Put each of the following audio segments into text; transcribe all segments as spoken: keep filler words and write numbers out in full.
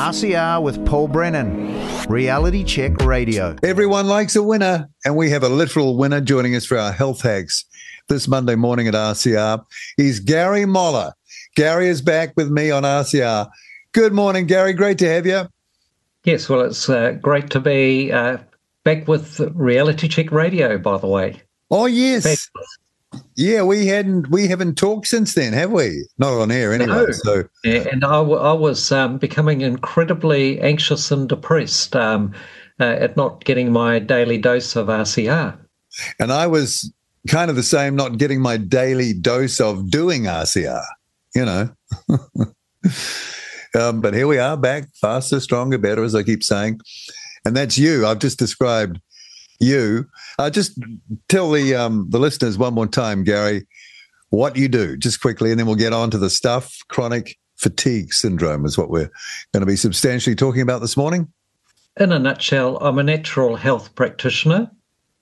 R C R with Paul Brennan, Reality Check Radio. Everyone likes a winner, and we have a literal winner joining us for our health hacks this Monday morning at R C R. He's Gary Moller. Gary is back with me on R C R. Good morning, Gary. Great to have you. Yes, well, it's uh, great to be uh, back with Reality Check Radio, by the way. Oh, yes. Back. Yeah, we hadn't we haven't talked since then, have we? Not on air anyway. No. So, yeah, and I, w- I was um, becoming incredibly anxious and depressed um, uh, at not getting my daily dose of R C R. And I was kind of the same, not getting my daily dose of doing R C R, you know. um, but here we are, back, faster, stronger, better, as I keep saying. And that's you. I've just described you. Uh, just tell the um, the listeners one more time, Gary, what you do, just quickly, and then we'll get on to the stuff. Chronic fatigue syndrome is what we're going to be substantially talking about this morning. In a nutshell, I'm a natural health practitioner.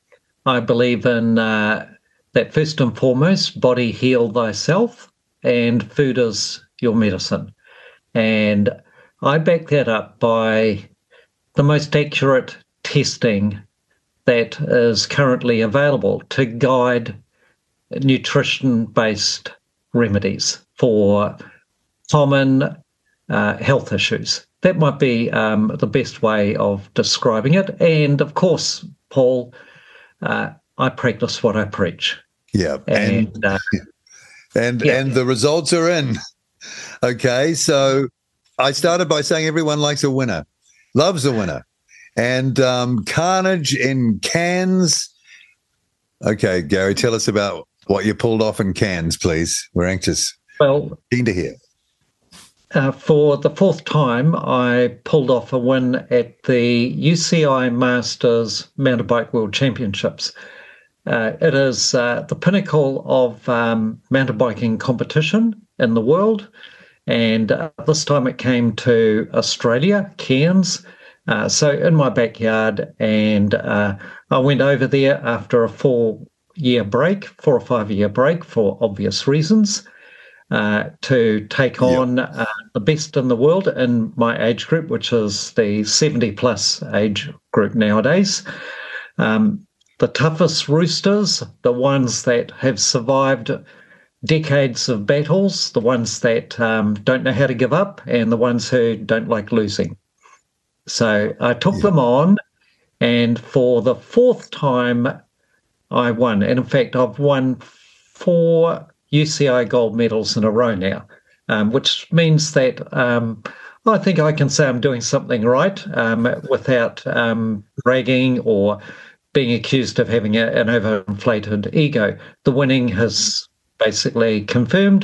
I believe in uh, that first and foremost, body heal thyself, and food is your medicine. And I back that up by the most accurate testing that is currently available to guide nutrition-based remedies for common uh, health issues. That might be um, the best way of describing it. And of course, Paul, uh, I practice what I preach. Yeah, and and uh, and, yeah. and the results are in. Okay, so I started by saying everyone likes a winner, loves a winner. And um, carnage in Cairns. Okay, Gary, tell us about what you pulled off in Cairns, please. We're anxious. Well, keen to hear. Uh, for the fourth time, I pulled off a win at the U C I Masters Mountain Bike World Championships. Uh, it is uh, the pinnacle of um, mountain biking competition in the world. And uh, this time it came to Australia, Cairns. Uh, so in my backyard, and uh, I went over there after a four-year break, four or five-year break for obvious reasons, uh, to take on yep. uh, the best in the world in my age group, which is the seventy-plus age group nowadays. Um, the toughest roosters, the ones that have survived decades of battles, the ones that um, don't know how to give up, and the ones who don't like losing. So I took yeah. them on, and for the fourth time, I won. And in fact, I've won four U C I gold medals in a row now, um, which means that um, I think I can say I'm doing something right um, without um, bragging or being accused of having a, an overinflated ego. The winning has basically confirmed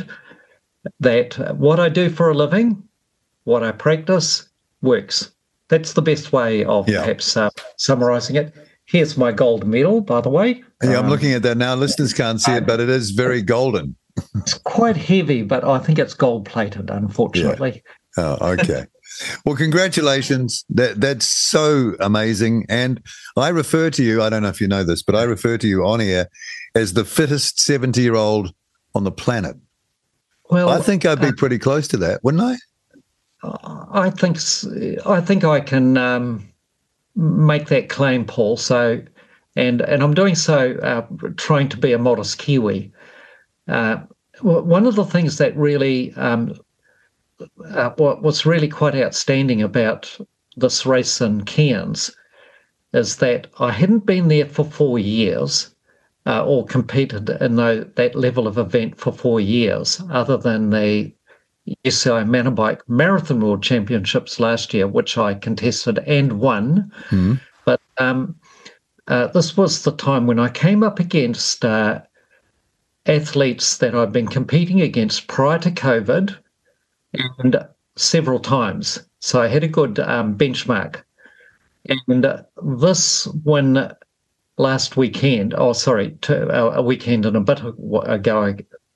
that what I do for a living, what I practice, works. That's the best way of yeah. perhaps uh, summarising it. Here's my gold medal, by the way. Yeah, I'm um, looking at that now. Listeners can't see it, but it is very golden. It's quite heavy, but I think it's gold-plated, unfortunately. Yeah. Oh, okay. Well, congratulations. That That's so amazing. And I refer to you, I don't know if you know this, but I refer to you on air as the fittest seventy-year-old on the planet. Well, I think I'd be uh, pretty close to that, wouldn't I? I think I think I can um, make that claim, Paul. So, and and I'm doing so uh, trying to be a modest Kiwi. Uh, one of the things that really um, uh, what, what's really quite outstanding about this race in Cairns is that I hadn't been there for four years uh, or competed in the, that level of event for four years, other than the U C I Mountain Bike Marathon World Championships last year, which I contested and won. Mm. But um, uh, this was the time when I came up against uh, athletes that I'd been competing against prior to COVID and several times. So I had a good um, benchmark. And uh, this win last weekend, oh, sorry, to, uh, a weekend and a bit ago,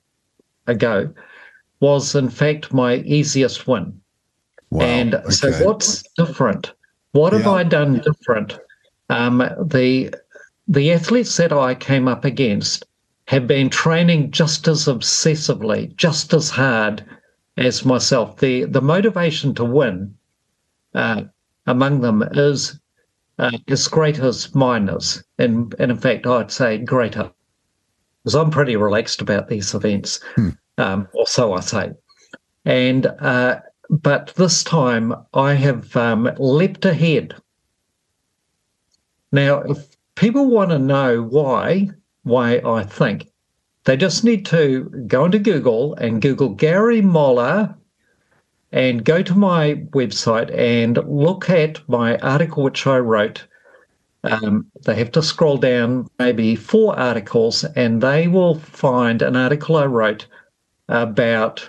ago was in fact my easiest win. Wow. And okay. so what's different? What have yeah. I done different? Um, the the athletes that I came up against have been training just as obsessively, just as hard as myself. The the motivation to win uh, among them is uh, as great as mine is. And, and in fact, I'd say greater, because I'm pretty relaxed about these events, Hmm. um, or so I say. And uh, but this time I have um, leapt ahead. Now, if people want to know why, why I think, they just need to go into Google and Google Gary Moller and go to my website and look at my article which I wrote. Um, they have to scroll down maybe four articles and they will find an article I wrote about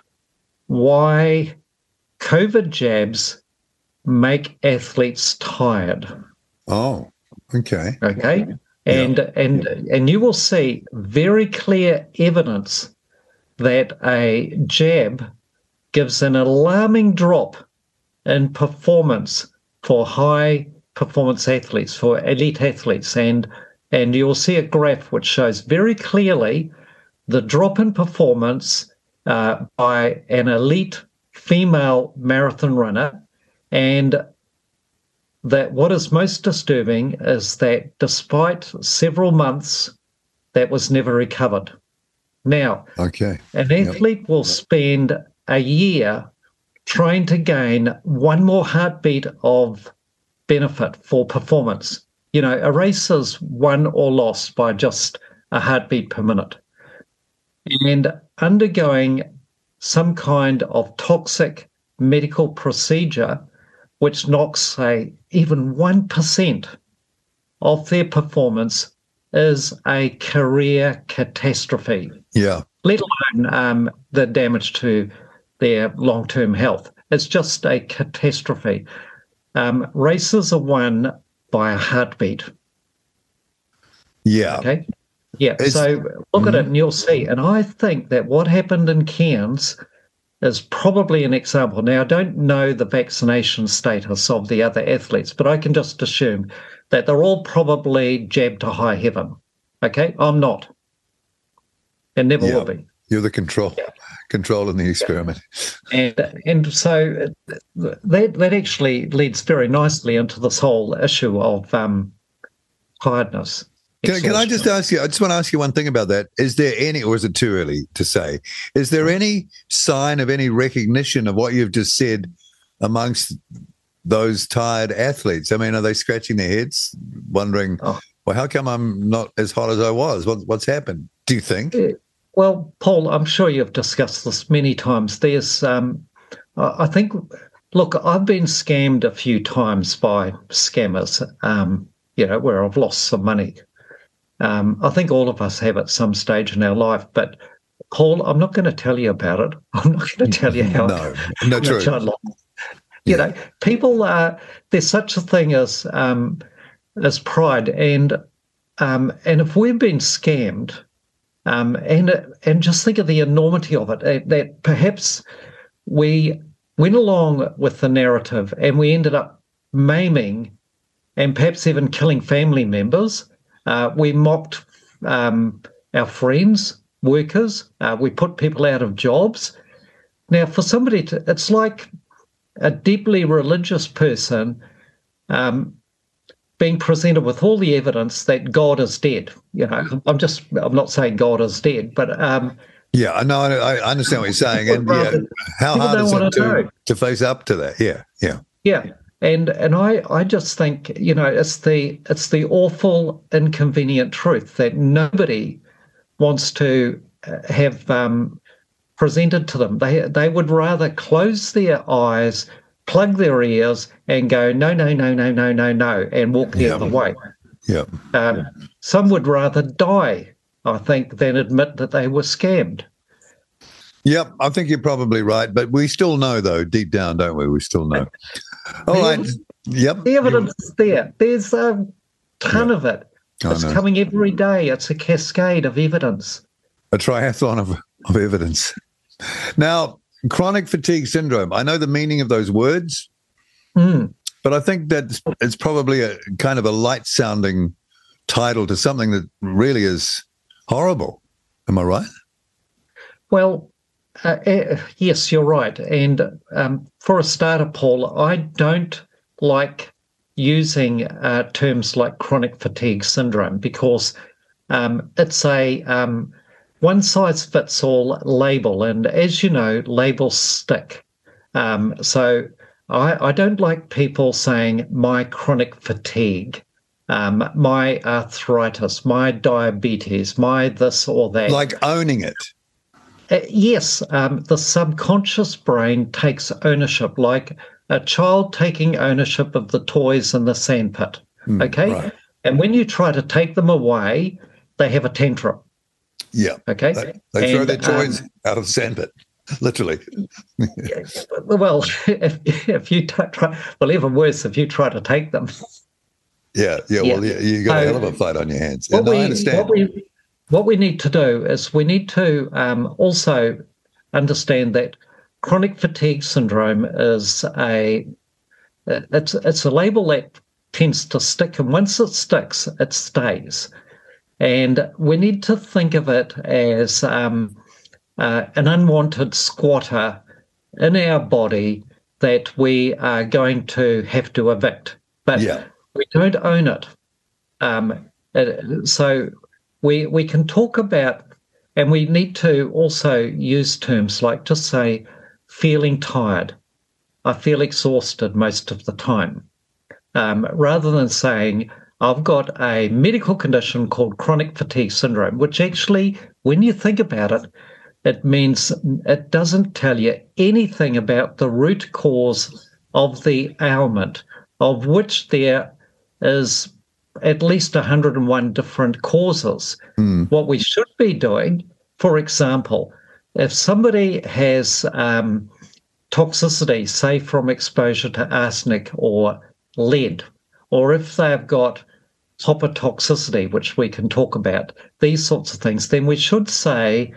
why COVID jabs make athletes tired. Oh, okay. Okay. And Yeah. and and you will see very clear evidence that a jab gives an alarming drop in performance for high performance athletes, for elite athletes. And and you'll see a graph which shows very clearly the drop in performance uh, by an elite female marathon runner. And that what is most disturbing is that despite several months, that was never recovered. Now, Okay. an athlete yep. will spend a year trying to gain one more heartbeat of benefit for performance. You know, a race is won or lost by just a heartbeat per minute. And undergoing some kind of toxic medical procedure which knocks, say, even one percent of their performance is a career catastrophe. Yeah. Let alone um, the damage to their long-term health. It's just a catastrophe. Um, races are won by a heartbeat. Yeah. Okay. Yeah. It's, so look mm-hmm. at it and you'll see. And I think that what happened in Cairns is probably an example. Now, I don't know the vaccination status of the other athletes, but I can just assume that they're all probably jabbed to high heaven. Okay? I'm not. And never yeah. will be. You're the control, yeah. control in the experiment. Yeah. And and so that that actually leads very nicely into this whole issue of um, tiredness. Can, can I just ask you, I just want to ask you one thing about that. Is there any, or is it too early to say, is there any sign of any recognition of what you've just said amongst those tired athletes? I mean, are they scratching their heads, wondering, oh. well, how come I'm not as hot as I was? What, what's happened, do you think? Well, Paul, I'm sure you've discussed this many times. There's, um, I think, look, I've been scammed a few times by scammers, um, you know, where I've lost some money. Um, I think all of us have at some stage in our life, but Paul, I'm not going to tell you about it. I'm not going to tell you how. No, no, true. You yeah. know, people are. There's such a thing as um, as pride, and um, and if we've been scammed, um, and and just think of the enormity of it, that perhaps we went along with the narrative and we ended up maiming and perhaps even killing family members. Uh, we mocked um, our friends, workers. Uh, we put people out of jobs. Now, for somebody to, it's like a deeply religious person um, being presented with all the evidence that God is dead. You know, I'm just, I'm not saying God is dead, but um, yeah, I know, I understand what you're saying, and yeah, how hard is it to, to face up to that? Yeah, yeah, yeah. And and I, I just think, you know, it's the it's the awful, inconvenient truth that nobody wants to have um, presented to them. They they would rather close their eyes, plug their ears, and go no, no, no, no, no, no, no, and walk the yeah. other way. Yeah. Um, some would rather die, I think, than admit that they were scammed. Yep, I think you're probably right, but we still know, though, deep down, don't we? We still know. All the, right. Yep. The evidence is there. There's a ton yeah. of it. It's coming every day. It's a cascade of evidence. A triathlon of, of evidence. Now, chronic fatigue syndrome. I know the meaning of those words, mm. but I think that it's probably a kind of a light-sounding title to something that really is horrible. Am I right? Well, Uh, uh, yes, you're right. And um, for a starter, Paul, I don't like using uh, terms like chronic fatigue syndrome because um, it's a um, one-size-fits-all label. And as you know, labels stick. Um, so I, I don't like people saying my chronic fatigue, um, my arthritis, my diabetes, my this or that. Like owning it. Uh, yes, um, the subconscious brain takes ownership, like a child taking ownership of the toys in the sandpit. Mm, okay, right. And when you try to take them away, they have a tantrum. Yeah. Okay, They, they throw And, their toys um, out of the sandpit, literally. well, if if you t- try, well, even worse, if you try to take them. Yeah, yeah. Yeah. Well, you, you got a So hell of a fight on your hands. What And we I understand. what we what we need to do is we need to um, also understand that chronic fatigue syndrome is a it's it's a label that tends to stick, and once it sticks, it stays. And we need to think of it as um, uh, an unwanted squatter in our body that we are going to have to evict, but Yeah. we don't own it. Um, it so we we can talk about, and we need to also use terms like just say, feeling tired. I feel exhausted most of the time, um, rather than saying, I've got a medical condition called chronic fatigue syndrome, which actually, when you think about it, it means it doesn't tell you anything about the root cause of the ailment, of which there is at least one hundred and one different causes. Mm. What we should be doing, for example, if somebody has um, toxicity, say from exposure to arsenic or lead, or if they've got toxicity, which we can talk about, these sorts of things, then we should say,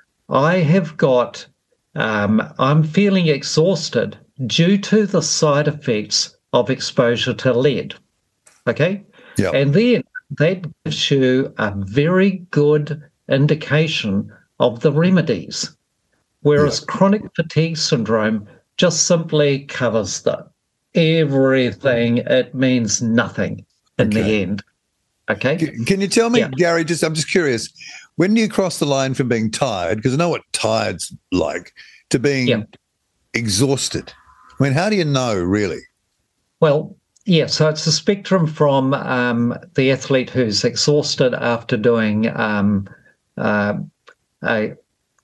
I have got, um, I'm feeling exhausted due to the side effects of exposure to lead. Okay? Yeah. And then that gives you a very good indication of the remedies. Whereas Yeah. chronic fatigue syndrome just simply covers the everything. It means nothing in Okay. the end. Okay. Can, can you tell me, Yeah. Gary, just I'm just curious, when do you cross the line from being tired, because I know what tired's like, to being Yeah. exhausted? I mean, how do you know, really? Well, yeah, so it's a spectrum from um, the athlete who's exhausted after doing um, uh, a,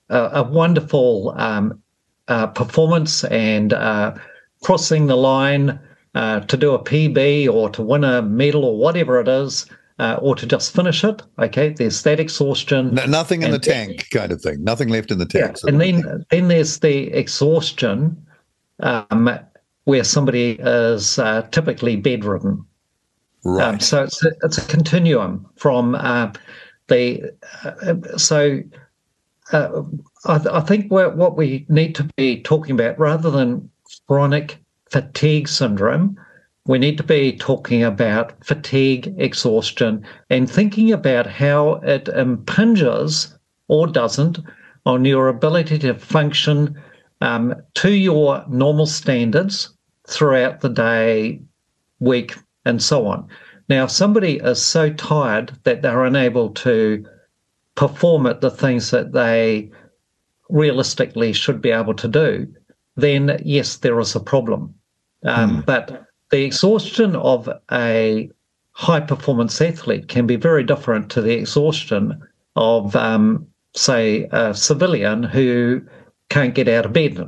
a wonderful um, uh, performance and uh, crossing the line uh, to do a P B or to win a medal or whatever it is, uh, or to just finish it. Okay, there's that exhaustion. No, nothing in And the tank kind of thing. Nothing left in the Yeah, tank. sort and of thing. then then there's the exhaustion um, where somebody is uh, typically bedridden. Right. Um, so it's a, it's a continuum from uh, the uh, so uh, I, I think what what we need to be talking about, rather than chronic fatigue syndrome, we need to be talking about fatigue, exhaustion, and thinking about how it impinges or doesn't on your ability to function um, to your normal standards throughout the day, week, and so on. Now, if somebody is so tired that they're unable to perform at the things that they realistically should be able to do, then yes, there is a problem. Um, Mm. But the exhaustion of a high-performance athlete can be very different to the exhaustion of, um, say, a civilian who can't get out of bed.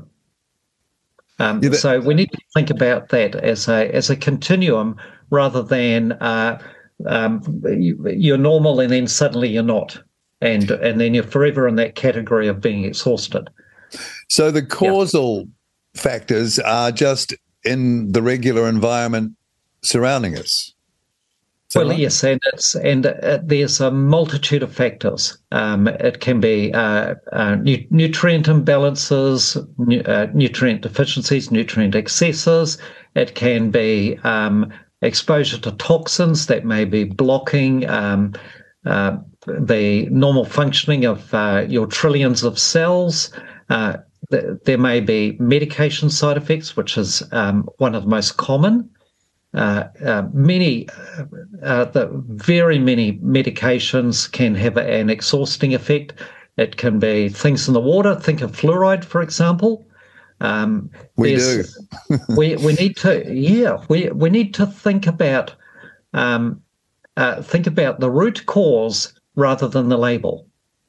Um, Yeah, that- so we need to think about that as a as a continuum rather than uh, um, you, you're normal and then suddenly you're not, and and then you're forever in that category of being exhausted. So the causal factors are just in the regular environment surrounding us. Is that Well, right? yes, and it's and uh, there's a multitude of factors. Um, it can be uh, uh, nu- nutrient imbalances, nu- uh, nutrient deficiencies, nutrient excesses. It can be um, exposure to toxins that may be blocking um, uh, the normal functioning of uh, your trillions of cells. Uh, th- there may be medication side effects, which is um, one of the most common. uh, uh, many, uh, the very many medications can have an exhausting effect. It can be things in the water. Think of fluoride, for example. Um, we do. we we need to yeah we we need to think about um, uh, think about the root cause rather than the label.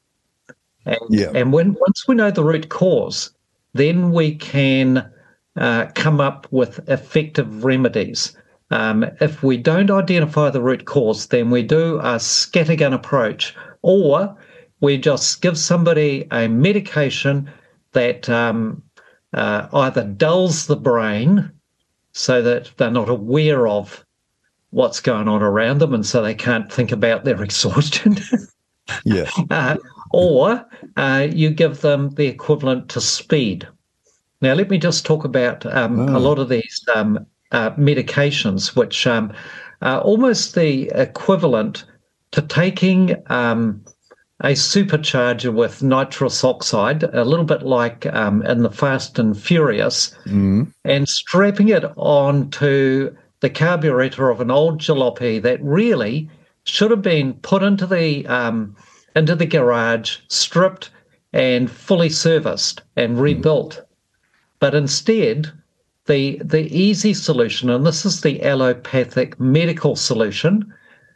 And, yeah. and when once we know the root cause, then we can uh, come up with effective remedies. Um, if we don't identify the root cause, then we do a scattergun approach, or we just give somebody a medication that um, uh, either dulls the brain so that they're not aware of what's going on around them, and so they can't think about their exhaustion. yeah. Uh, or uh, you give them the equivalent to speed. Now, let me just talk about um, oh. a lot of these um, uh, medications, which um, are almost the equivalent to taking um, a supercharger with nitrous oxide, a little bit like um, in the Fast and Furious, mm. and strapping it onto the carburetor of an old jalopy that really should have been put into the um, into the garage, stripped and fully serviced and rebuilt. Mm. But instead, the the easy solution, and this is the allopathic medical solution,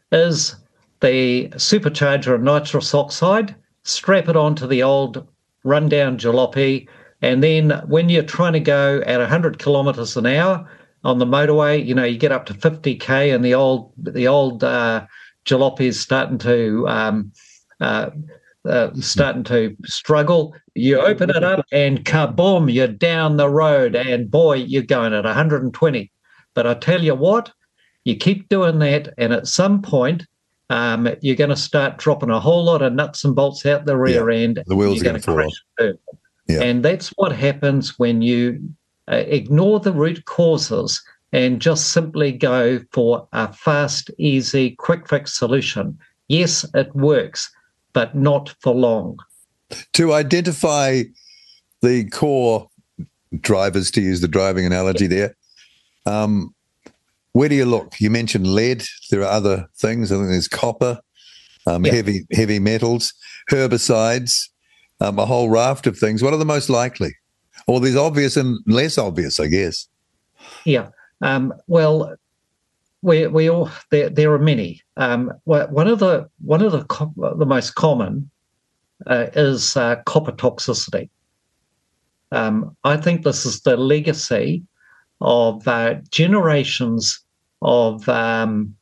is the supercharger of nitrous oxide, strap it onto the old rundown jalopy, and then when you're trying to go at one hundred kilometres an hour on the motorway, you know, you get up to fifty K and the old the old uh, jalopy is starting to um, uh, uh, starting to struggle. You open it up and kaboom, you're down the road, and boy, you're going at one hundred twenty. But I tell you what, you keep doing that, and at some point, um, you're going to start dropping a whole lot of nuts and bolts out the rear yeah, end. The wheels are going to fall off. Yeah. And that's what happens when you uh, ignore the root causes and just simply go for a fast, easy, quick fix solution. Yes, it works, but not for long. To identify the core drivers, to use the driving analogy there, um, where do you look? You mentioned lead. There are other things. I think there's copper, um, yeah. heavy heavy metals, herbicides, um, a whole raft of things. What are the most likely? Or there's obvious and less obvious, I guess. Yeah. Um, well, we we all there. There are many. Um, one of the one of the the most common uh, is uh, copper toxicity. Um, I think this is the legacy of uh, generations of um,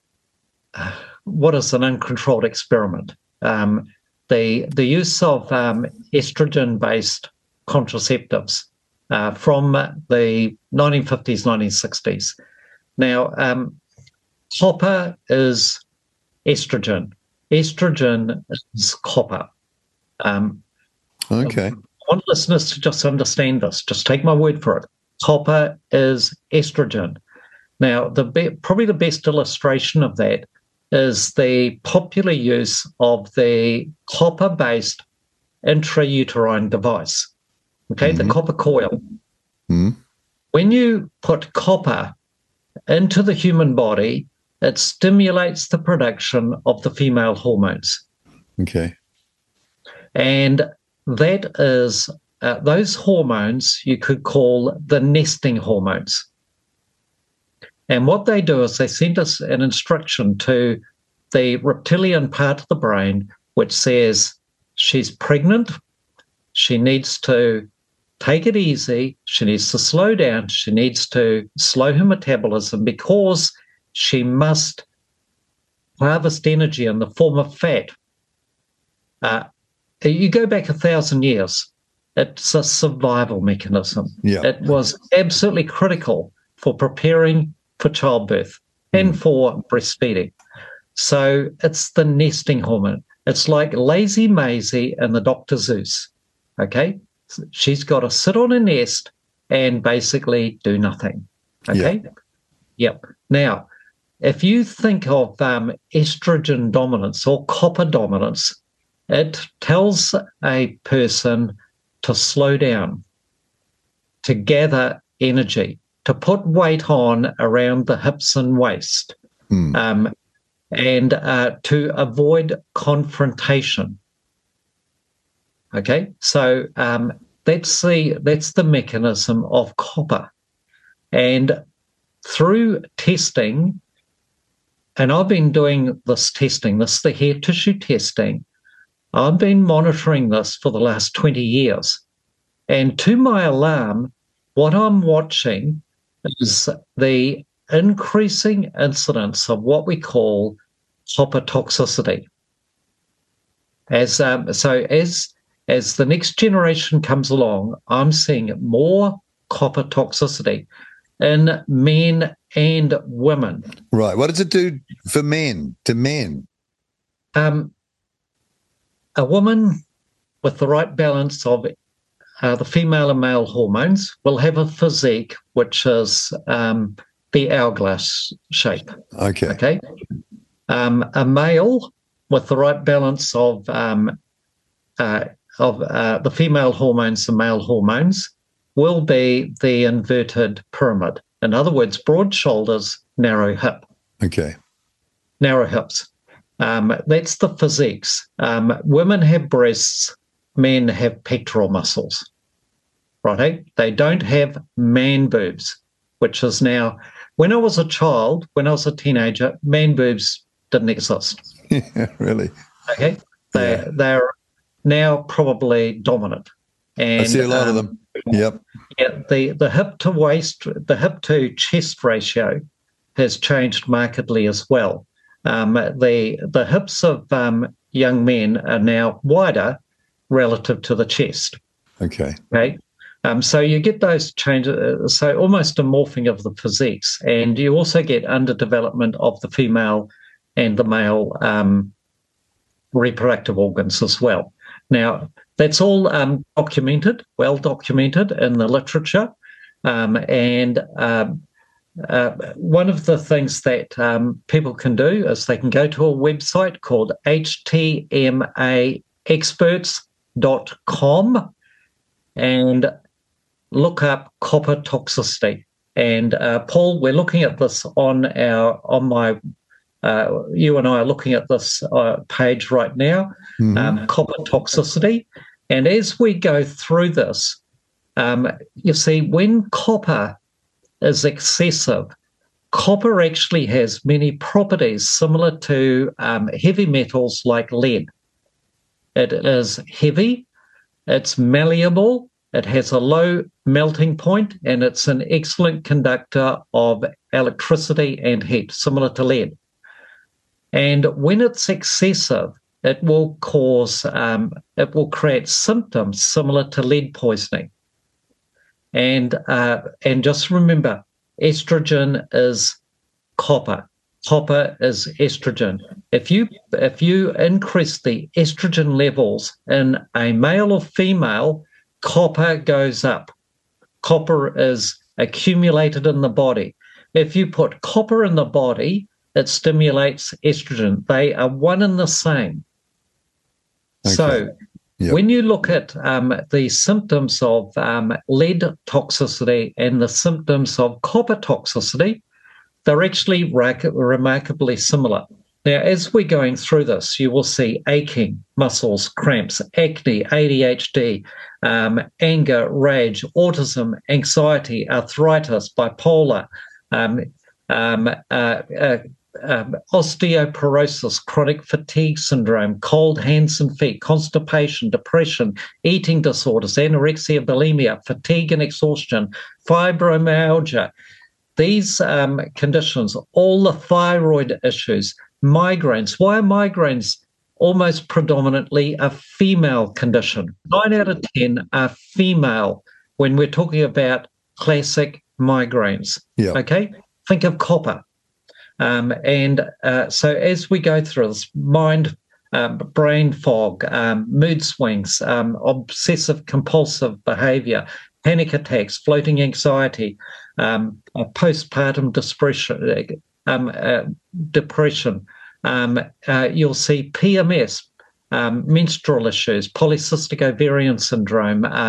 what is an uncontrolled experiment. Um, the the use of um, estrogen-based contraceptives uh, from the nineteen fifties, nineteen sixties. Now, um, copper is estrogen. Estrogen is copper. Um, okay. I want listeners to just understand this. Just take my word for it. Copper is estrogen. Now, the be- probably the best illustration of that is the popular use of the copper-based intrauterine device, okay, mm-hmm. the copper coil. Mm-hmm. When you put copper into the human body, it stimulates the production of the female hormones. Okay. And that is, uh, those hormones you could call the nesting hormones. And what they do is they send us an instruction to the reptilian part of the brain, which says she's pregnant, she needs to take it easy, she needs to slow down, she needs to slow her metabolism because she must harvest energy in the form of fat. Uh, you go back a thousand years, it's a survival mechanism. Yeah. It was absolutely critical for preparing for childbirth and mm. for breastfeeding. So it's the nesting hormone. It's like lazy Maisie and the Doctor Zeus, okay? She's got to sit on a nest and basically do nothing, okay? Yeah. Yep. Now, if you think of um, estrogen dominance or copper dominance, it tells a person to slow down, to gather energy, to put weight on around the hips and waist, Mm. um, and uh, to avoid confrontation. Okay, so um, that's the that's the mechanism of copper, and through testing, and I've been doing this testing. This is the hair tissue testing. I've been monitoring this for the last twenty years, and to my alarm, what I'm watching is the increasing incidence of what we call copper toxicity. As um, so, as as the next generation comes along, I'm seeing more copper toxicity in men and women. Right. What does it do for men, to men? Um, a woman with the right balance of uh, the female and male hormones will have a physique which is um, the hourglass shape. Okay. Okay. Um, a male with the right balance of um, uh, of uh, the female hormones and male hormones will be the inverted pyramid. In other words, broad shoulders, narrow hip, Okay. narrow hips. Um, that's the physiques. Um, women have breasts, men have pectoral muscles, right? They don't have man boobs, which is now, when I was a child, when I was a teenager, man boobs didn't exist. Yeah, really. Okay, they Yeah. they're now probably dominant. And I see a lot um, of them. Yep. Yeah, the the hip to waist, the hip to chest ratio has changed markedly as well. Um, the the hips of um, young men are now wider relative to the chest. Okay. Okay, um, so you get those changes, so almost a morphing of the physiques, and you also get underdevelopment of the female and the male um, reproductive organs as well. Now, that's all um, documented, well documented in the literature. Um, and um, uh, one of the things that um, people can do is they can go to a website called H T M A experts dot com and look up copper toxicity. And uh, Paul, we're looking at this on our on my. Uh, you and I are looking at this uh, page right now, Mhm. um, copper toxicity. And as we go through this, um, you see, when copper is excessive, copper actually has many properties similar to um, heavy metals like lead. It is heavy, it's malleable, it has a low melting point, and it's an excellent conductor of electricity and heat, similar to lead. And when it's excessive, it will cause, um, it will create symptoms similar to lead poisoning. And uh, and just remember, estrogen is copper. Copper is estrogen. If you if you increase the estrogen levels in a male or female, copper goes up. Copper is accumulated in the body. If you put copper in the body, it stimulates estrogen. They are one and the same. Okay. So Yep. when you look at um, the symptoms of um, lead toxicity and the symptoms of copper toxicity, they're actually rac- remarkably similar. Now, as we're going through this, you will see aching, muscles, cramps, acne, A D H D, um, anger, rage, autism, anxiety, arthritis, bipolar, um, um, uh, uh, um, osteoporosis, chronic fatigue syndrome, cold hands and feet, constipation, depression, eating disorders, anorexia, bulimia, fatigue and exhaustion, fibromyalgia. These um, conditions, all the thyroid issues, migraines. Why are migraines almost predominantly a female condition? Nine out of ten are female when we're talking about classic migraines. Yeah. Okay? Think of copper. Um, and uh, so as we go through this, mind, um, brain fog, um, mood swings, um, obsessive compulsive behavior, panic attacks, floating anxiety, um, uh, postpartum depression, um, uh, depression. Um, uh, you'll see P M S, um, menstrual issues, polycystic ovarian syndrome, uh,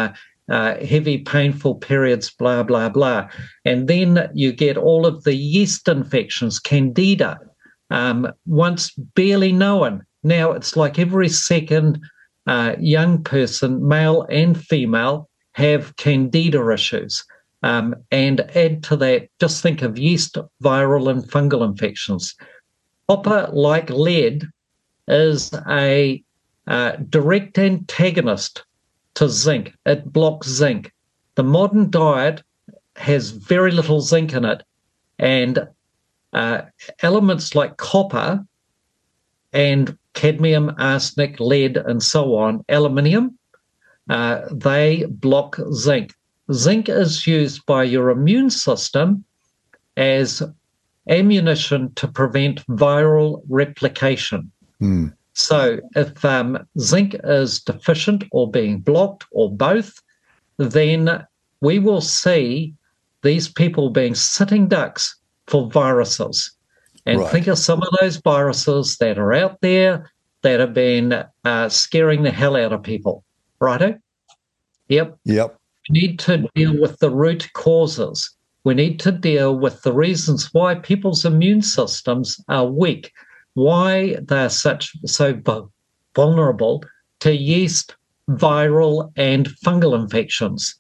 uh, heavy, painful periods, blah, blah, blah. And then you get all of the yeast infections, candida, um, once barely known. Now it's like every second uh, young person, male and female, have candida issues. Um, and add to that, just think of yeast, viral and fungal infections. Copper, like lead, is a uh, direct antagonist to zinc. It blocks zinc. The modern diet has very little zinc in it, and uh, elements like copper and cadmium, arsenic, lead, and so on, aluminium, uh, they block zinc. Zinc is used by your immune system as ammunition to prevent viral replication. Mm. So if um, zinc is deficient or being blocked or both, then we will see these people being sitting ducks for viruses. And Right. think of some of those viruses that are out there that have been uh, scaring the hell out of people. Righto? Yep. Yep. We need to deal with the root causes. We need to deal with the reasons why people's immune systems are weak, why they're such so vulnerable to yeast, viral, and fungal infections.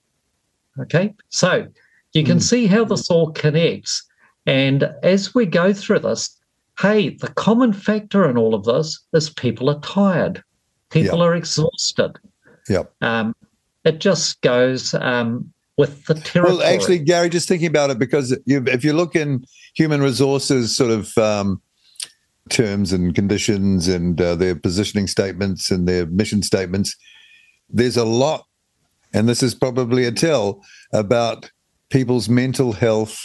Okay, so you can mm. see how this all connects. And as we go through this, hey, the common factor in all of this is people are tired. People yep. are exhausted. Yep. Um, it just goes um, with the territory. Well, actually, Gary, just thinking about it, because you, if you look in human resources sort of um, terms and conditions and uh, their positioning statements and their mission statements, there's a lot, and this is probably a tell, about people's mental health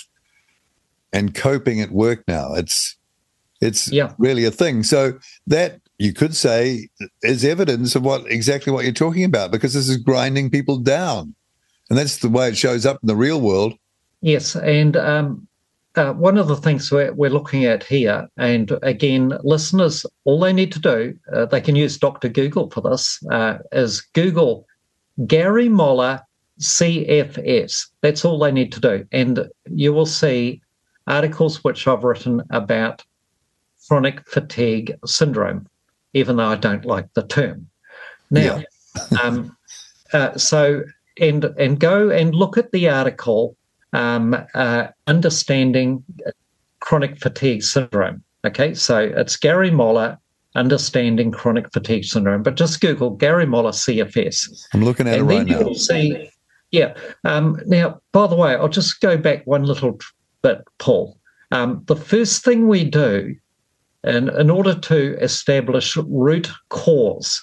and coping at work now. It's it's yeah. really a thing. So that, you could say, is evidence of what exactly what you're talking about, because this is grinding people down. And that's the way it shows up in the real world. Yes, and um, uh, one of the things we're, we're looking at here, and again, listeners, all they need to do, uh, they can use Doctor Google for this, uh, is Google Gary Moller C F S. That's all they need to do. And you will see articles which I've written about chronic fatigue syndrome, even though I don't like the term. Now, yeah. um, uh, so, and and go and look at the article, um, uh, Understanding Chronic Fatigue Syndrome. Okay, so it's Gary Moller, Understanding Chronic Fatigue Syndrome, but just Google Gary Moller C F S. I'm looking at and it right then now. You'll see, yeah. Um, now, by the way, I'll just go back one little bit, Paul. Um, the first thing we do, and in order to establish root cause,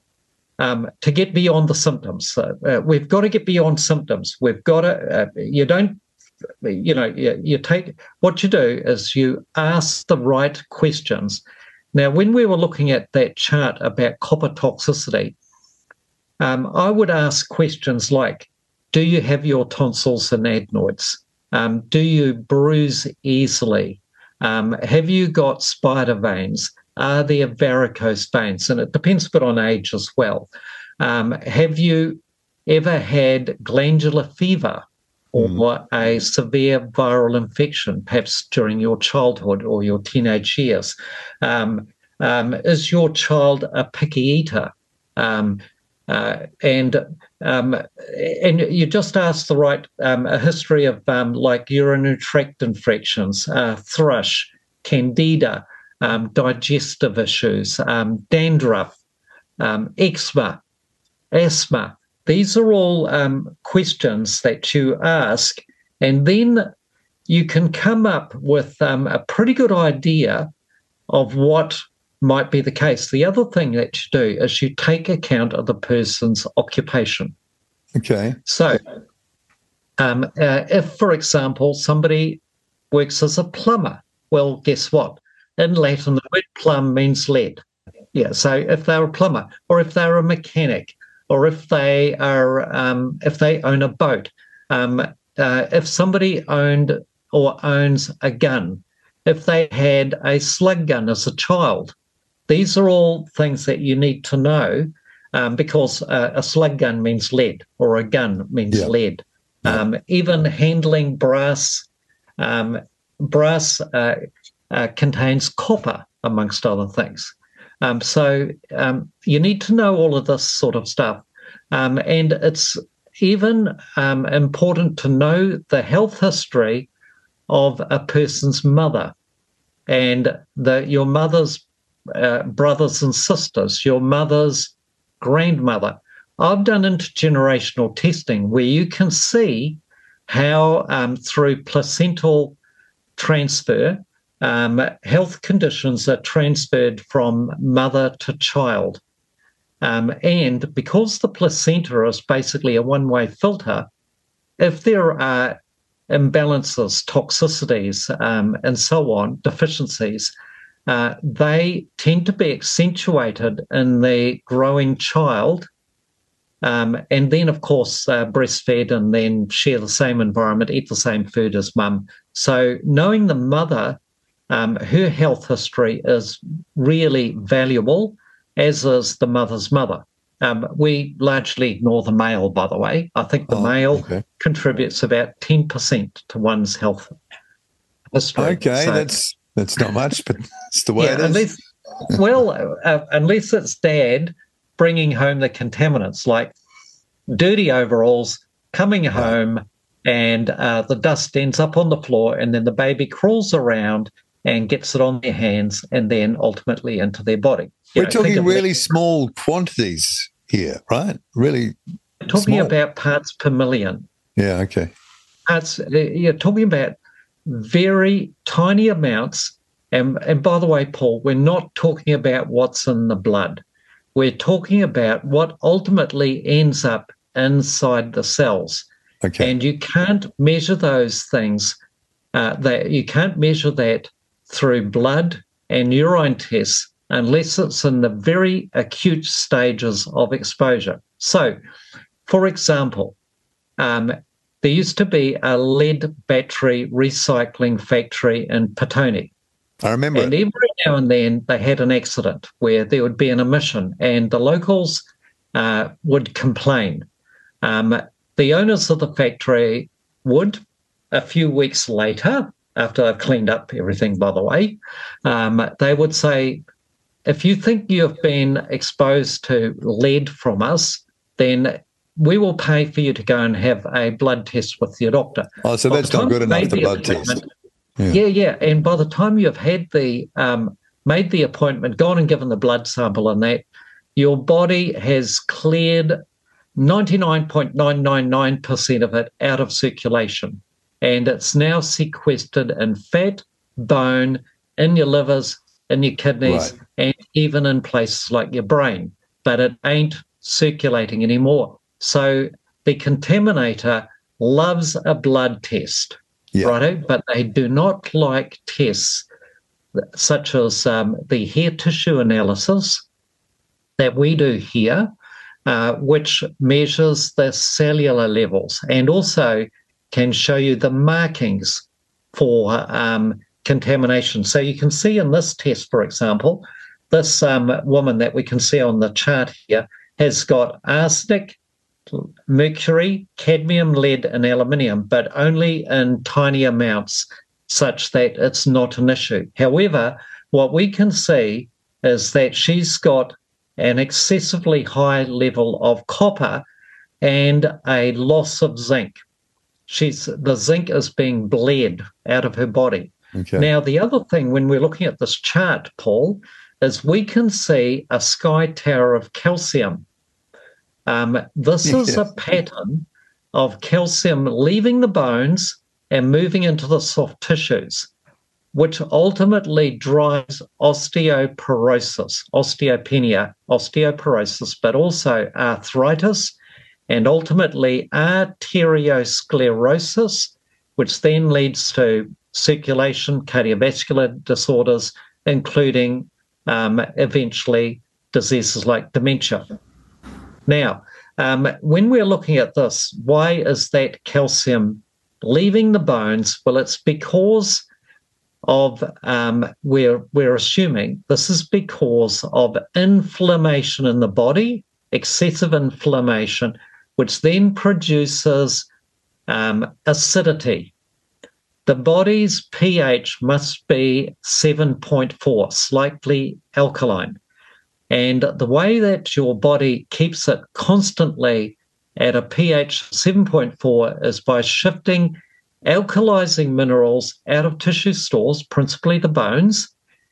um, to get beyond the symptoms, uh, uh, we've got to get beyond symptoms. We've got to, uh, you don't, you know, you, you take, what you do is you ask the right questions. Now, when we were looking at that chart about copper toxicity, um, I would ask questions like, do you have your tonsils and adenoids? Um, do you bruise easily? Um, have you got spider veins? Are there varicose veins? And it depends a bit on age as well. Um, have you ever had glandular fever or mm. a severe viral infection, perhaps during your childhood or your teenage years? Um, um, is your child a picky eater? Um, Uh, and um, and you just ask the right, um, a history of um, like urinary tract infections, uh, thrush, candida, um, digestive issues, um, dandruff, um, eczema, asthma. These are all um, questions that you ask, and then you can come up with um, a pretty good idea of what might be the case. The other thing that you do is you take account of the person's occupation. Okay. So um, uh, if, for example, somebody works as a plumber, well, guess what? In Latin, the word plum means lead. Yeah, so if they're a plumber, or if they're a mechanic, or if they are, um, if they own a boat, um, uh, if somebody owned or owns a gun, if they had a slug gun as a child, these are all things that you need to know um, because uh, a slug gun means lead or a gun means Yeah. lead. Yeah. Um, even handling brass, um, brass uh, uh, contains copper, amongst other things. Um, so um, you need to know all of this sort of stuff. Um, and it's even um, important to know the health history of a person's mother and the, your mother's uh, brothers and sisters, your mother's grandmother. I've done intergenerational testing where you can see how um, through placental transfer, um, health conditions are transferred from mother to child. Um, and because the placenta is basically a one-way filter, if there are imbalances, toxicities, um, and so on, deficiencies, uh, they tend to be accentuated in the growing child. Um, and then, of course, uh, breastfed and then share the same environment, eat the same food as mum. So knowing the mother, um, her health history is really valuable, as is the mother's mother. Um, we largely ignore the male, by the way. I think the Oh, male okay. contributes about ten percent to one's health history. Okay, So, that's that's not much, but it's the way yeah, it is. unless, well, uh, unless it's dad bringing home the contaminants, like dirty overalls, coming home, and uh, the dust ends up on the floor, and then the baby crawls around and gets it on their hands, and then ultimately into their body. You We're know, think talking of really that. small quantities here, right? Really We're talking small. about parts per million. Yeah, okay. Parts, you're talking about very tiny amounts. And, and by the way, Paul, we're not talking about what's in the blood. We're talking about what ultimately ends up inside the cells. Okay. And you can't measure those things. Uh, that you can't measure that through blood and urine tests unless it's in the very acute stages of exposure. So, for example, um, there used to be a lead battery recycling factory in Petone. I remember And it. every now and then they had an accident where there would be an emission and the locals uh, would complain. Um, the owners of the factory would, a few weeks later, after they've cleaned up everything, by the way, um, they would say, if you think you've been exposed to lead from us, then we will pay for you to go and have a blood test with your doctor. Oh, so By that's the not time good you enough, made the the blood test. appointment- Yeah. Yeah, yeah. And by the time you've had the um, made the appointment, gone and given the blood sample and that, your body has cleared ninety-nine point nine nine nine percent of it out of circulation. And it's now sequestered in fat, bone, in your livers, in your kidneys, Right. and even in places like your brain. But it ain't circulating anymore. So the contaminator loves a blood test. Yeah. Righto, but they do not like tests such as um, the hair tissue analysis that we do here, uh, which measures the cellular levels and also can show you the markings for um, contamination. So you can see in this test, for example, this um, woman that we can see on the chart here has got arsenic, mercury, cadmium, lead, and aluminium, but only in tiny amounts such that it's not an issue. However, what we can see is that she's got an excessively high level of copper and a loss of zinc. She's the zinc is being bled out of her body. Okay. Now, the other thing when we're looking at this chart, Paul, is we can see a sky tower of calcium. Um, this is Yeah. a pattern of calcium leaving the bones and moving into the soft tissues, which ultimately drives osteoporosis, osteopenia, osteoporosis, but also arthritis, and ultimately arteriosclerosis, which then leads to circulation, cardiovascular disorders, including um, eventually diseases like dementia. Now, um, when we're looking at this, why is that calcium leaving the bones? Well, it's because of, um, we're, we're assuming this is because of inflammation in the body excessive inflammation, which then produces um, acidity. The body's pH must be seven point four, slightly alkaline. And the way that your body keeps it constantly at a pH seven point four is by shifting alkalizing minerals out of tissue stores, principally the bones,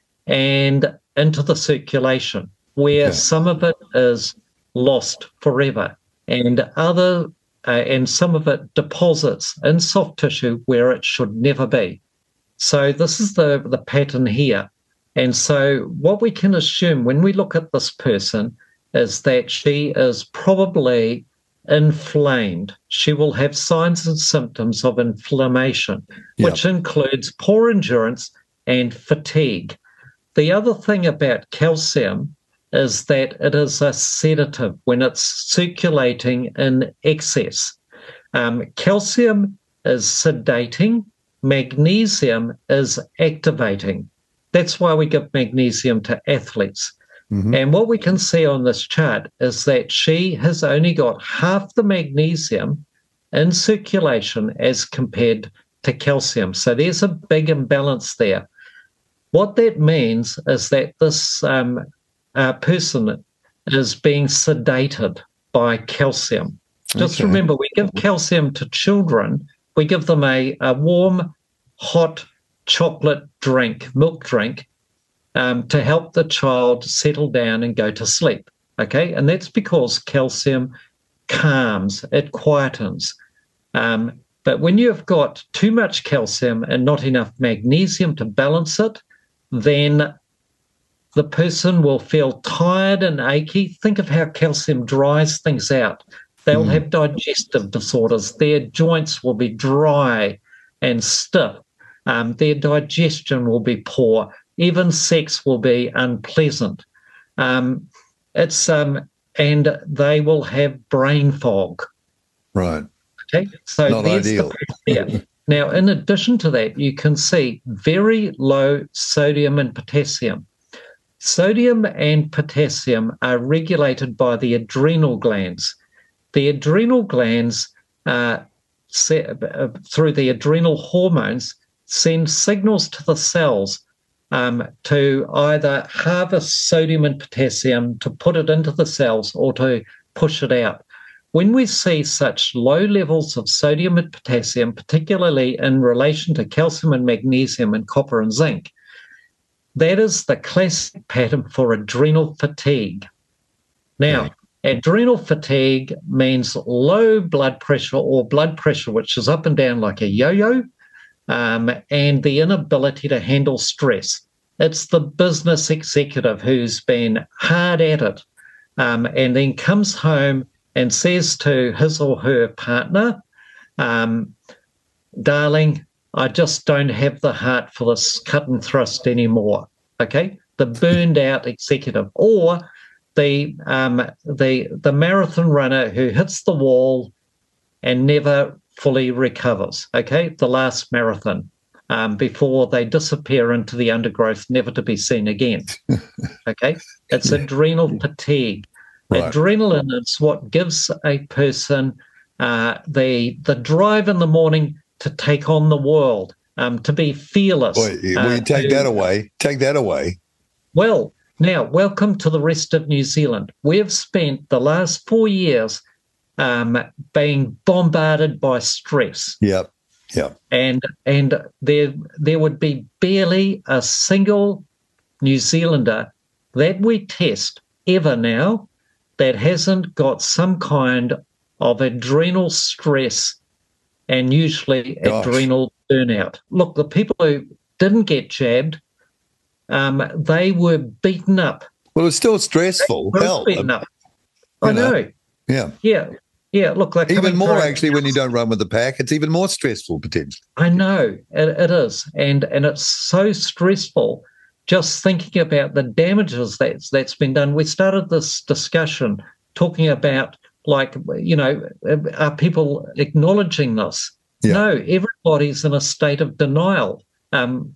and into the circulation, where Okay. some of it is lost forever, and other uh, and some of it deposits in soft tissue where it should never be. So this is the, the pattern here. And so what we can assume when we look at this person is that she is probably inflamed. She will have signs and symptoms of inflammation, Yep. which includes poor endurance and fatigue. The other thing about calcium is that it is a sedative when it's circulating in excess. Um, calcium is sedating, magnesium is activating. That's why we give magnesium to athletes. Mm-hmm. And what we can see on this chart is that she has only got half the magnesium in circulation as compared to calcium. So there's a big imbalance there. What that means is that this um, uh, person is being sedated by calcium. Just Okay. remember, we give calcium to children. We give them a, a warm, hot chocolate drink, milk drink, um, to help the child settle down and go to sleep. Okay, and that's because calcium calms, it quietens. Um, but when you've got too much calcium and not enough magnesium to balance it, then the person will feel tired and achy. Think of how calcium dries things out. They'll Mm. have digestive disorders. Their joints will be dry and stiff. Um, their digestion will be poor. Even sex will be unpleasant. Um, it's um, and they will have brain fog. Right. Okay, so Not there's ideal. the yeah. Now, in addition to that, you can see very low sodium and potassium. Sodium and potassium are regulated by the adrenal glands. The adrenal glands, uh, se- uh, through the adrenal hormones, send signals to the cells um, to either harvest sodium and potassium, to put it into the cells, or to push it out. When we see such low levels of sodium and potassium, particularly in relation to calcium and magnesium and copper and zinc, that is the classic pattern for adrenal fatigue. Now, adrenal fatigue means low blood pressure, or blood pressure which is up and down like a yo-yo, um, and the inability to handle stress. It's the business executive who's been hard at it, um, and then comes home and says to his or her partner, um, darling, I just don't have the heart for this cut and thrust anymore. Okay, the burned out executive, or the um, the the marathon runner who hits the wall and never fully recovers. Okay, the last marathon um, before they disappear into the undergrowth, never to be seen again. Okay, it's adrenal fatigue. Right. Adrenaline is what gives a person uh, the the drive in the morning to take on the world, um, to be fearless. Boy, will uh, you take to- that away? Take that away. Well, now, welcome to the rest of New Zealand. We've spent the last four years um, being bombarded by stress, Yep. Yep. and and there there would be barely a single New Zealander that we test ever now that hasn't got some kind of adrenal stress, and usually Gosh. adrenal burnout. Look, the people who didn't get jabbed, um, they were beaten up. Well, it's still stressful. Both Hell, beaten up. you I know. know. yeah. Yeah. Yeah. Look, they're Even coming more through- actually when you don't run with the pack. It's even more stressful potentially. I know it, it is, and and it's so stressful just thinking about the damages that's that's been done. We started this discussion talking about, like, you know, are people acknowledging this? Yeah. No, everybody's in a state of denial. Um,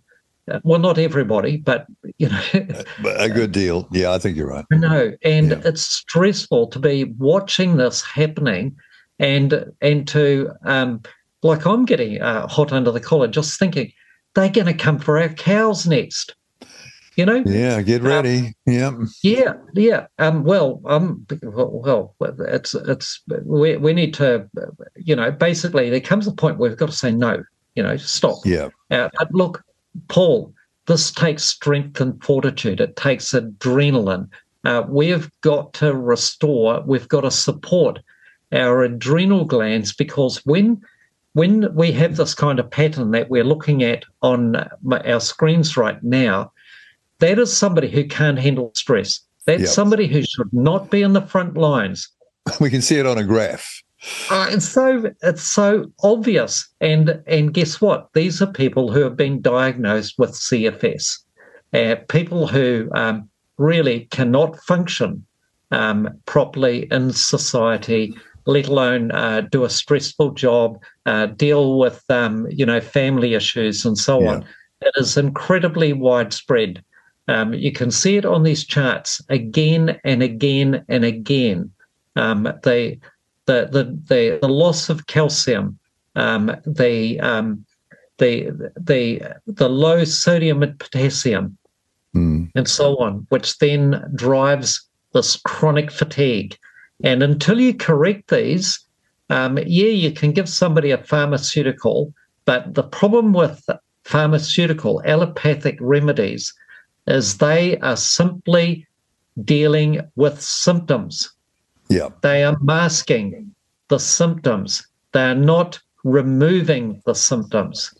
well, not everybody, but, you know. A good deal. Yeah, I think you're right. No, and Yeah. it's stressful to be watching this happening and and to, um, like I'm getting uh, hot under the collar just thinking, they're going to come for our cows next, you know? Yeah, get ready. Um, yeah. Yeah, yeah. Um, well, um, well, well, it's it's we we need to, you know, basically there comes a point where we've got to say no, you know, stop. Yeah. Uh, but look, Paul, this takes strength and fortitude. It takes adrenaline. Uh, we've got to restore. We've got to support our adrenal glands, because when when we have this kind of pattern that we're looking at on our screens right now, that is somebody who can't handle stress. That's yep. somebody who should not be in the front lines. We can see it on a graph. Uh, it's so it's so obvious. And and guess what? These are people who have been diagnosed with C F S, uh, people who um, really cannot function um, properly in society, let alone uh, do a stressful job, uh, deal with um, you know family issues and so yeah. on. It is incredibly widespread. Um, you can see it on these charts again and again and again. Um, the, the the the the loss of calcium, um, the um, the the the low sodium and potassium, mm. and so on, which then drives this chronic fatigue. And until you correct these, um, yeah, you can give somebody a pharmaceutical, but the problem with pharmaceutical allopathic remedies is they are simply dealing with symptoms. Yeah. They are masking the symptoms. They are not removing the symptoms.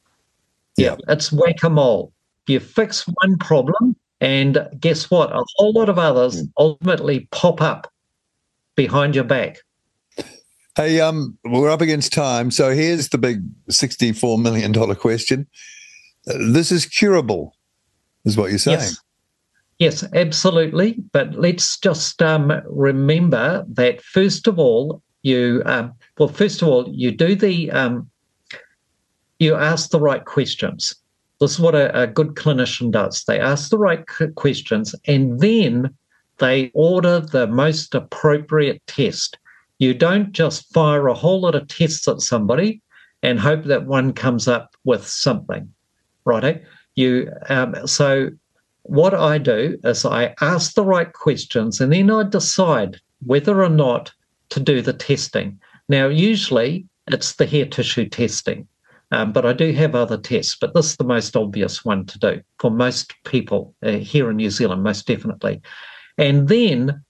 Yeah, yeah. It's whack-a-mole. You fix one problem, and guess what? A whole lot of others ultimately pop up behind your back. Hey, um, we're up against time, so here's the big sixty-four million dollars question. Uh, this is curable, is what you're saying. Yes, yes, absolutely. But let's just um, remember that, first of all, you, um, well, first of all, you do the, um, you ask the right questions. This is what a, a good clinician does. They ask the right questions, and then they order the most appropriate test. You don't just fire a whole lot of tests at somebody and hope that one comes up with something, right? You um, so what I do is I ask the right questions, and then I decide whether or not to do the testing. Now, usually it's the hair tissue testing, um, but I do have other tests, but this is the most obvious one to do for most people uh, here in New Zealand, most definitely. And then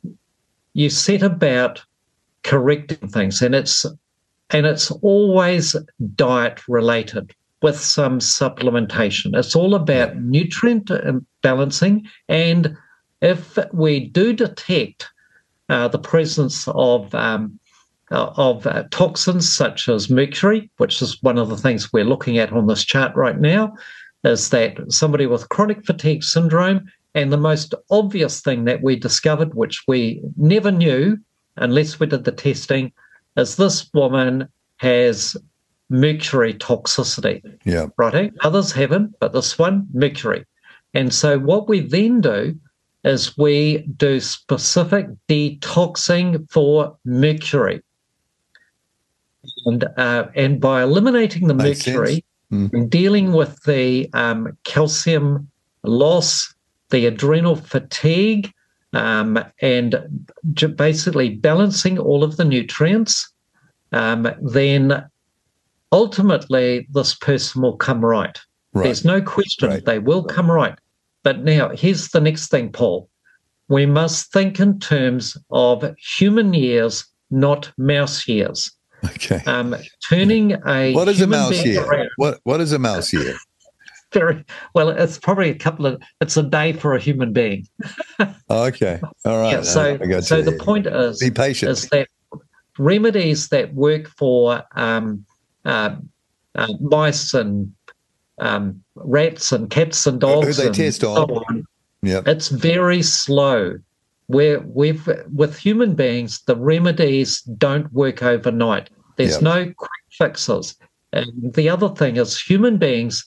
you set about correcting things, and it's and it's always diet related with some supplementation. It's all about nutrient balancing, and if we do detect uh, the presence of um, uh, of uh, toxins such as mercury, which is one of the things we're looking at on this chart right now, is that somebody with chronic fatigue syndrome. And the most obvious thing that we discovered, which we never knew unless we did the testing, is this woman has mercury toxicity. Yeah. Right? Others haven't, but this one, mercury. And so what we then do is we do specific detoxing for mercury. And uh, and by eliminating the Makes mercury mm. and dealing with the um, calcium loss, the adrenal fatigue, um, and basically balancing all of the nutrients, um, then ultimately this person will come right. right. There's no question right. they will come right. But now here's the next thing, Paul. We must think in terms of human years, not mouse years. Okay. Um, turning a what is a mouse year? Around, what What is a mouse year? Very well. It's probably a couple of. It's a day for a human being. Okay, all right. Yeah, so, I got so you. the point is, be patient. Is that remedies that work for um, uh, uh, mice and um, rats and cats and dogs, who they and test so on. on, yeah, it's very slow. Where we've with human beings, the remedies don't work overnight. There's yep. no quick fixes. And the other thing is, human beings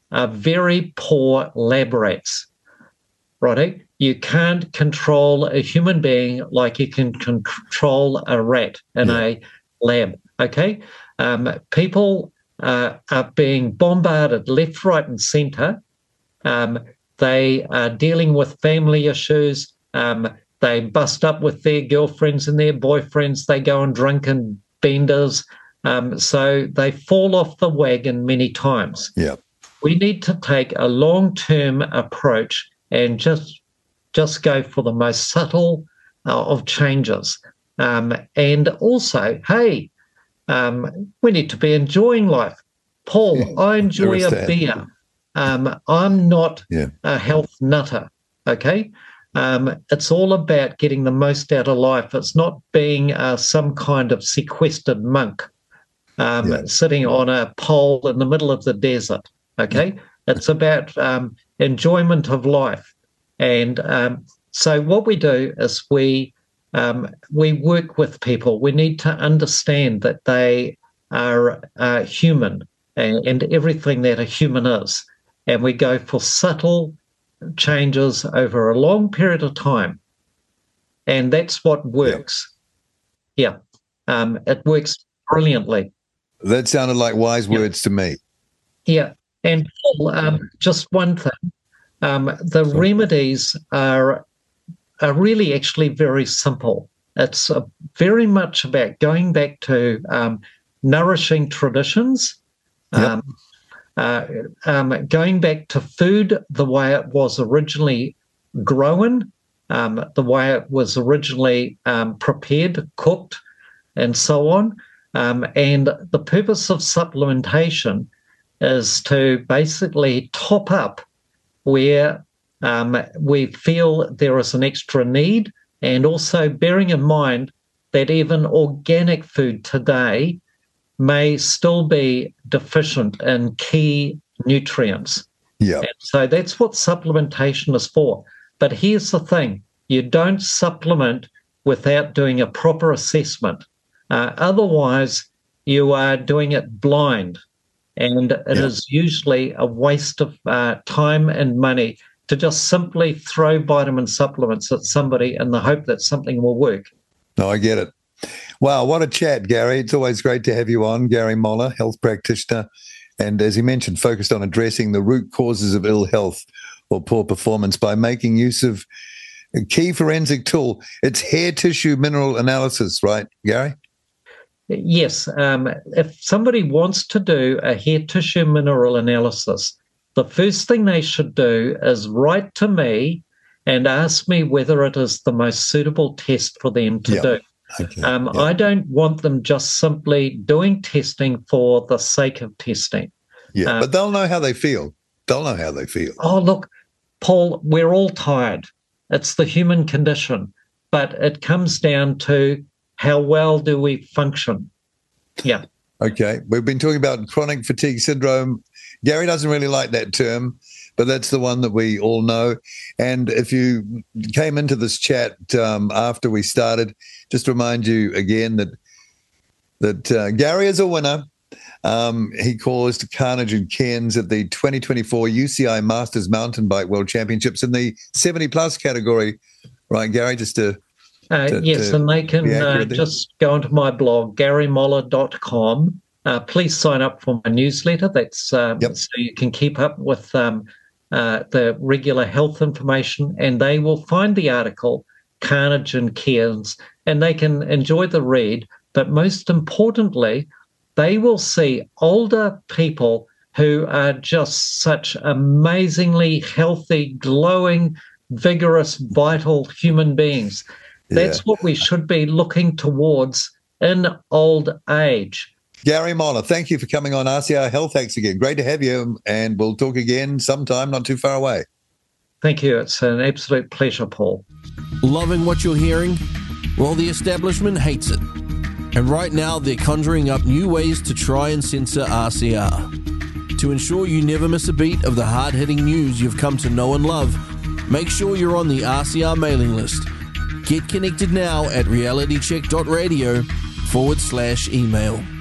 are very poor lab rats, righty? You can't control a human being like you can control a rat in yeah. a lab, okay? Um, people uh, are being bombarded left, right, and centre. Um, they are dealing with family issues. Um, they bust up with their girlfriends and their boyfriends. They go on drunken benders. Um, so they fall off the wagon many times. Yeah. We need to take a long-term approach and just just go for the most subtle uh, of changes. Um, and also, hey, um, we need to be enjoying life. Paul, yeah, I enjoy a beer. Um, I'm not yeah. a health nutter, okay? Um, it's all about getting the most out of life. It's not being uh, some kind of sequestered monk um, yeah. sitting on a pole in the middle of the desert, okay? Yeah. It's about um, enjoyment of life. And um, so what we do is we um, we work with people. We need to understand that they are uh, human and, and everything that a human is. And we go for subtle changes over a long period of time. And that's what works. Yeah, yeah. Um, it works brilliantly. That sounded like wise yeah. words to me. Yeah. And Paul, um, just one thing. Um, the Sorry. remedies are are really actually very simple. It's uh, very much about going back to um, nourishing traditions, yep. um, uh, um, going back to food the way it was originally grown, um, the way it was originally um, prepared, cooked, and so on. Um, and the purpose of supplementation is to basically top up where um, we feel there is an extra need, and also bearing in mind that even organic food today may still be deficient in key nutrients. Yeah. And so that's what supplementation is for. But here's the thing, you don't supplement without doing a proper assessment. Uh, otherwise, you are doing it blind. And it yeah. is usually a waste of uh, time and money to just simply throw vitamin supplements at somebody in the hope that something will work. No, I get it. Wow, what a chat, Gary. It's always great to have you on. Gary Moller, health practitioner, and as he mentioned, focused on addressing the root causes of ill health or poor performance by making use of a key forensic tool. It's hair tissue mineral analysis, right, Gary? Yes. Um, if somebody wants to do a hair tissue mineral analysis, the first thing they should do is write to me and ask me whether it is the most suitable test for them to yeah. do. Okay. Um, yeah. I don't want them just simply doing testing for the sake of testing. Yeah, um, but they'll know how they feel. They'll know how they feel. Oh, look, Paul, we're all tired. It's the human condition. But it comes down to how well do we function? Yeah. Okay. We've been talking about chronic fatigue syndrome. Gary doesn't really like that term, but that's the one that we all know. And if you came into this chat um, after we started, just to remind you again that that uh, Gary is a winner. Um, he caused carnage in Cairns at the twenty twenty-four U C I Masters Mountain Bike World Championships in the seventy plus category. Right, Gary, just to... Uh, to yes, to and they can uh, just go onto my blog, gary moller dot com. Uh, please sign up for my newsletter. That's um, yep. so you can keep up with um, uh, the regular health information, and they will find the article, Carnage in Cairns, and they can enjoy the read. But most importantly, they will see older people who are just such amazingly healthy, glowing, vigorous, vital human beings. That's yeah. what we should be looking towards in old age. Gary Moller, thank you for coming on R C R Health Hacks again. Great to have you, and we'll talk again sometime not too far away. Thank you. It's an absolute pleasure, Paul. Loving what you're hearing? Well, the establishment hates it. And right now, they're conjuring up new ways to try and censor R C R. To ensure you never miss a beat of the hard-hitting news you've come to know and love, make sure you're on the R C R mailing list. Get connected now at realitycheck dot radio forward slash email.